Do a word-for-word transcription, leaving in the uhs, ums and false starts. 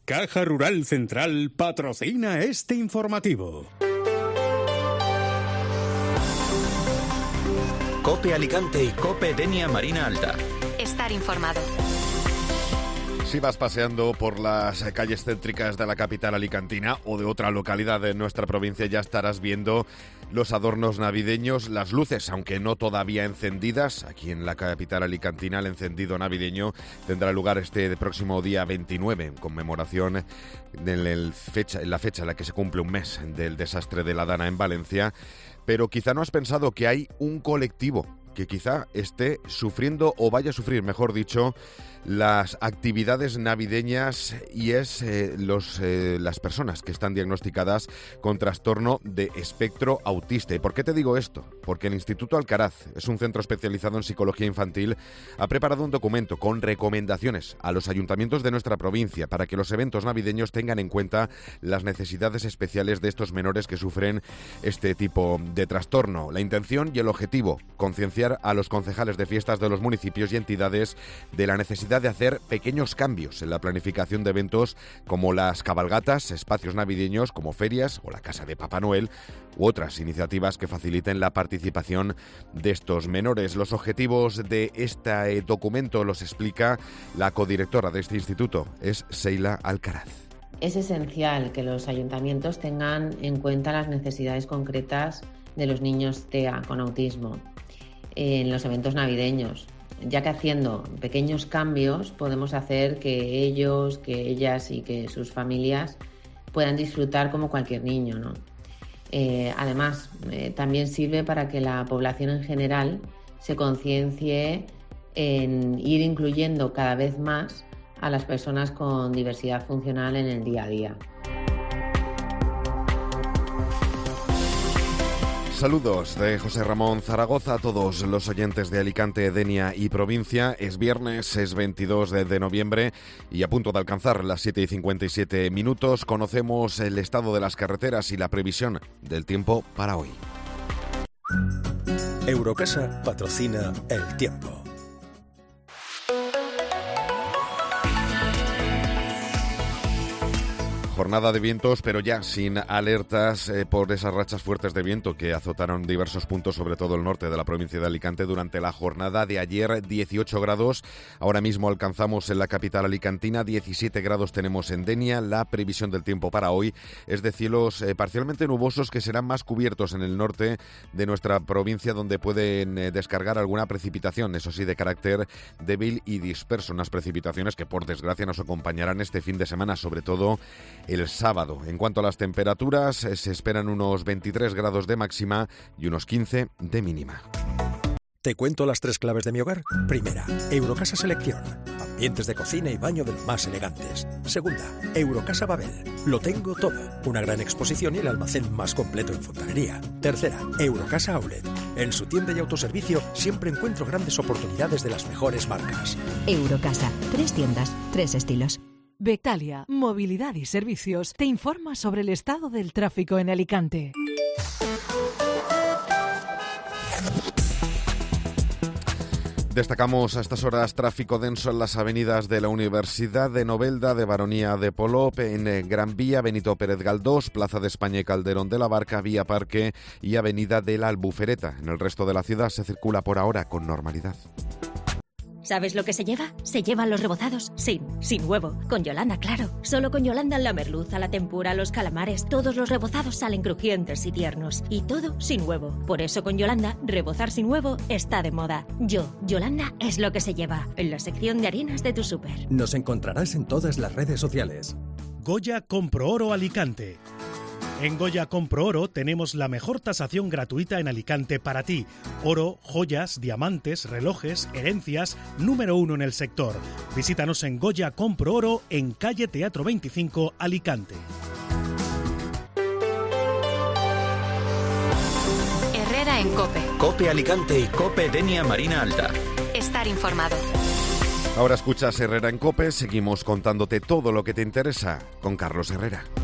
Caja Rural Central patrocina este informativo. COPE Alicante y COPE Denia Marina Alta. Estar informado. Si vas paseando por las calles céntricas de la capital alicantina o de otra localidad de nuestra provincia, ya estarás viendo los adornos navideños, las luces, aunque no todavía encendidas. Aquí en la capital alicantina el encendido navideño tendrá lugar este próximo día veintinueve, en conmemoración en, el fecha, en la fecha en la que se cumple un mes del desastre de la Dana en Valencia. Pero quizá no has pensado que hay un colectivo que quizá esté sufriendo o vaya a sufrir, mejor dicho, las actividades navideñas, y es eh, los, eh, las personas que están diagnosticadas con trastorno de espectro autista. ¿Y por qué te digo esto? Porque el Instituto Alcaraz, es un centro especializado en psicología infantil, ha preparado un documento con recomendaciones a los ayuntamientos de nuestra provincia para que los eventos navideños tengan en cuenta las necesidades especiales de estos menores que sufren este tipo de trastorno. La intención y el objetivo, concienciar a los concejales de fiestas de los municipios y entidades de la necesidad de hacer pequeños cambios en la planificación de eventos como las cabalgatas, espacios navideños como ferias o la Casa de Papá Noel u otras iniciativas que faciliten la participación de estos menores. Los objetivos de este documento los explica la codirectora de este instituto, es Seila Alcaraz. Es esencial que los ayuntamientos tengan en cuenta las necesidades concretas de los niños T E A con autismo en los eventos navideños, ya que haciendo pequeños cambios podemos hacer que ellos, que ellas y que sus familias puedan disfrutar como cualquier niño, ¿no? Eh, además, eh, también sirve para que la población en general se conciencie en ir incluyendo cada vez más a las personas con diversidad funcional en el día a día. Saludos de José Ramón Zaragoza a todos los oyentes de Alicante, Denia y provincia. Es viernes, es veintidós de noviembre y a punto de alcanzar las siete y cincuenta y siete minutos. Conocemos el estado de las carreteras y la previsión del tiempo para hoy. Eurocasa patrocina el tiempo. Jornada de vientos, pero ya sin alertas eh, por esas rachas fuertes de viento que azotaron diversos puntos, sobre todo el norte de la provincia de Alicante durante la jornada de ayer. dieciocho grados, ahora mismo alcanzamos en la capital alicantina, diecisiete grados tenemos en Denia. La previsión del tiempo para hoy es de cielos eh, parcialmente nubosos que serán más cubiertos en el norte de nuestra provincia, donde pueden eh, descargar alguna precipitación, eso sí, de carácter débil y disperso. Unas precipitaciones que por desgracia nos acompañarán este fin de semana, sobre todo el sábado. En cuanto a las temperaturas, se esperan unos veintitrés grados de máxima y unos quince de mínima. ¿Te cuento las tres claves de mi hogar? Primera, Eurocasa Selección. Ambientes de cocina y baño de los más elegantes. Segunda, Eurocasa Babel. Lo tengo todo. Una gran exposición y el almacén más completo en fontanería. Tercera, Eurocasa Outlet. En su tienda y autoservicio siempre encuentro grandes oportunidades de las mejores marcas. Eurocasa. Tres tiendas, tres estilos. Bectalia, Movilidad y Servicios, te informa sobre el estado del tráfico en Alicante. Destacamos a estas horas tráfico denso en las avenidas de la Universidad de Novelda, de Baronía de Polop, en Gran Vía, Benito Pérez Galdós, Plaza de España y Calderón de la Barca, Vía Parque y Avenida de la Albufereta. En el resto de la ciudad se circula por ahora con normalidad. ¿Sabes lo que se lleva? Se llevan los rebozados sin, sin huevo. Con Yolanda, claro. Solo con Yolanda la merluza, la tempura, los calamares, todos los rebozados salen crujientes y tiernos. Y todo sin huevo. Por eso con Yolanda, rebozar sin huevo está de moda. Yo, Yolanda, es lo que se lleva. En la sección de harinas de tu súper. Nos encontrarás en todas las redes sociales. Goya Compro Oro Alicante. En Goya Compro Oro tenemos la mejor tasación gratuita en Alicante para ti. Oro, joyas, diamantes, relojes, herencias, número uno en el sector. Visítanos en Goya Compro Oro en calle Teatro veinticinco, Alicante. Herrera en COPE. COPE Alicante y COPE Denia Marina Alta. Estar informado. Ahora escuchas Herrera en COPE, seguimos contándote todo lo que te interesa con Carlos Herrera.